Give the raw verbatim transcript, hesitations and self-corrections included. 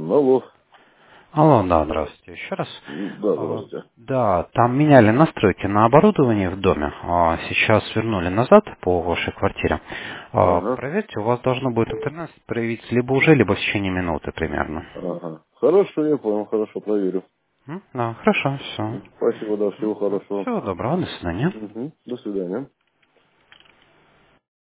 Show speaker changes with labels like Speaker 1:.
Speaker 1: Алло.
Speaker 2: Алло, да, здравствуйте еще раз.
Speaker 1: Да,
Speaker 2: А,
Speaker 1: здравствуйте.
Speaker 2: Да, там меняли настройки на оборудование в доме. А сейчас вернули назад по вашей квартире. А,
Speaker 1: Ага.
Speaker 2: Проверьте, у вас должно будет интернет проявиться либо уже, либо в течение минуты примерно.
Speaker 1: Ага. Хорошо, я понял, хорошо, проверю.
Speaker 2: М? Да, хорошо, все.
Speaker 1: Спасибо, да, всего хорошего.
Speaker 2: Всего доброго, до свидания.
Speaker 1: Угу. До свидания.